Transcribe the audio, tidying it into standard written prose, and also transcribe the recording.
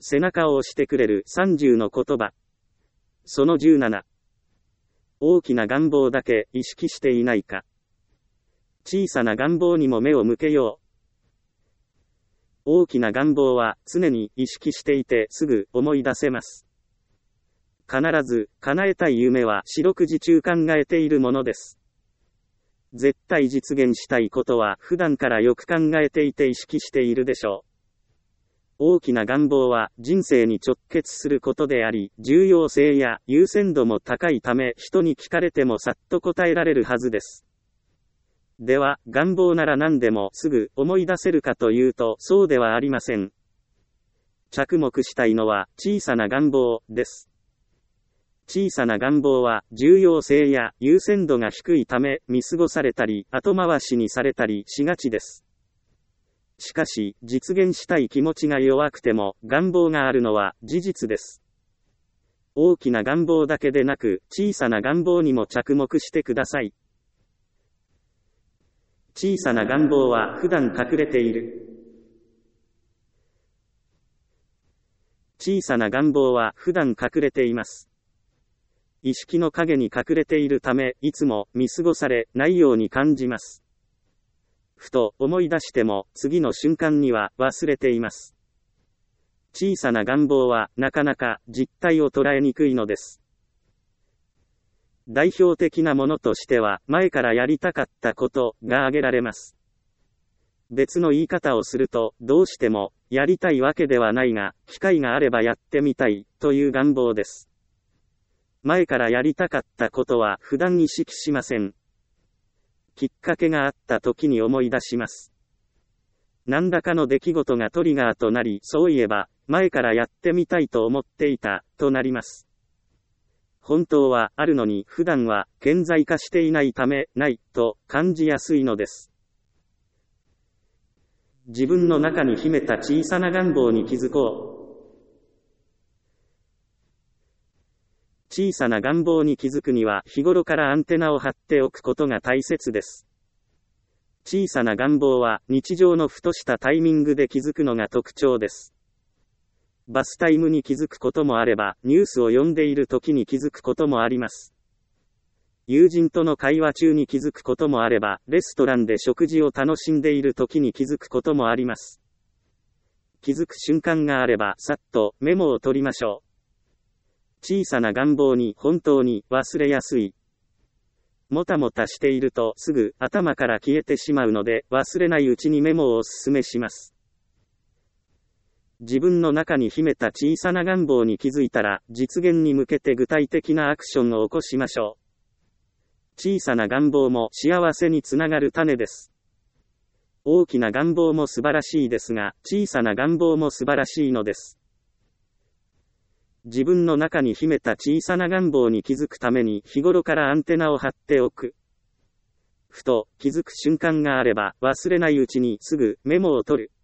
背中を押してくれる30の言葉。その17。大きな願望だけ意識していないか。小さな願望にも目を向けよう。大きな願望は常に意識していてすぐ思い出せます。必ず叶えたい夢は四六時中考えているものです。絶対実現したいことは普段からよく考えていて意識しているでしょう。大きな願望は人生に直結することであり、重要性や優先度も高いため人に聞かれてもさっと答えられるはずです。では、願望なら何でもすぐ思い出せるかというとそうではありません。着目したいのは小さな願望です。小さな願望は重要性や優先度が低いため見過ごされたり後回しにされたりしがちです。しかし、実現したい気持ちが弱くても願望があるのは事実です。大きな願望だけでなく小さな願望にも着目してください。小さな願望は普段隠れている。小さな願望は普段隠れています。意識の影に隠れているため、いつも見過ごされないように感じます。ふと思い出しても、次の瞬間には忘れています。小さな願望はなかなか実態を捉えにくいのです。代表的なものとしては、前からやりたかったことが挙げられます。別の言い方をすると、どうしてもやりたいわけではないが、機会があればやってみたいという願望です。前からやりたかったことは普段意識しません。きっかけがあった時に思い出します。何らかの出来事がトリガーとなり、そういえば、前からやってみたいと思っていた、となります。本当はあるのに普段は顕在化していないため、ないと感じやすいのです。自分の中に秘めた小さな願望に気づこう。小さな願望に気づくには日頃からアンテナを張っておくことが大切です。小さな願望は日常のふとしたタイミングで気づくのが特徴です。バスタイムに気づくこともあれば、ニュースを読んでいる時に気づくこともあります。友人との会話中に気づくこともあれば、レストランで食事を楽しんでいる時に気づくこともあります。気づく瞬間があれば、さっとメモを取りましょう。小さな願望に本当に忘れやすい。もたもたしているとすぐ頭から消えてしまうので、忘れないうちにメモをお勧めします。自分の中に秘めた小さな願望に気づいたら、実現に向けて具体的なアクションを起こしましょう。小さな願望も幸せにつながる種です。大きな願望も素晴らしいですが、小さな願望も素晴らしいのです。自分の中に秘めた小さな願望に気づくために日頃からアンテナを張っておく。ふと気づく瞬間があれば忘れないうちにすぐメモを取る。